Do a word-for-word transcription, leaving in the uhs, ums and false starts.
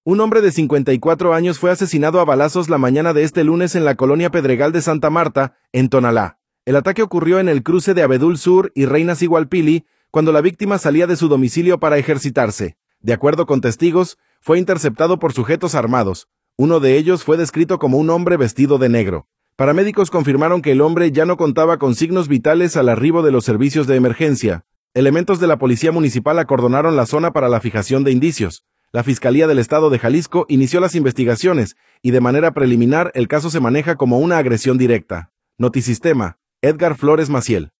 Un hombre de cincuenta y cuatro años fue asesinado a balazos la mañana de este lunes en la colonia Pedregal de Santa Marta, en Tonalá. El ataque ocurrió en el cruce de Abedul Sur y Reina Sigualpili, cuando la víctima salía de su domicilio para ejercitarse. De acuerdo con testigos, fue interceptado por sujetos armados. Uno de ellos fue descrito como un hombre vestido de negro. Paramédicos confirmaron que el hombre ya no contaba con signos vitales al arribo de los servicios de emergencia. Elementos de la Policía Municipal acordonaron la zona para la fijación de indicios. La Fiscalía del Estado de Jalisco inició las investigaciones y de manera preliminar el caso se maneja como una agresión directa. Notisistema, Edgar Flores Maciel.